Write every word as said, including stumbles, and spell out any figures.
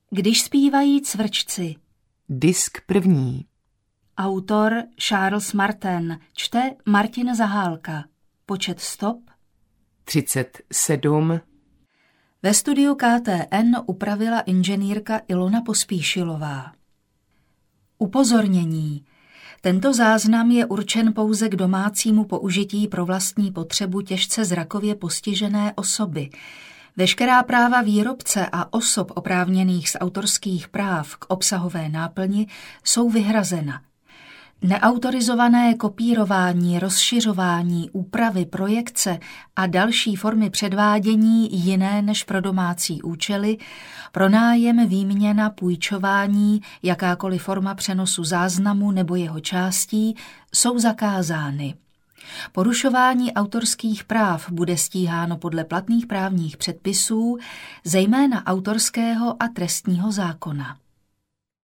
Když zpívají cvrčci. Disk první. Autor Charles Martin, čte Martin Zahálka. Počet stop třicet sedm. Ve studiu K T N upravila inženýrka Ilona Pospíšilová. Upozornění. Tento záznam je určen pouze k domácímu použití pro vlastní potřebu těžce zrakově postižené osoby. Veškerá práva výrobce a osob oprávněných z autorských práv k obsahové náplni jsou vyhrazena. Neautorizované kopírování, rozšiřování, úpravy, projekce a další formy předvádění jiné než pro domácí účely, pronájem, výměna, půjčování, jakákoliv forma přenosu záznamu nebo jeho částí jsou zakázány. Porušování autorských práv bude stíháno podle platných právních předpisů, zejména autorského a trestního zákona.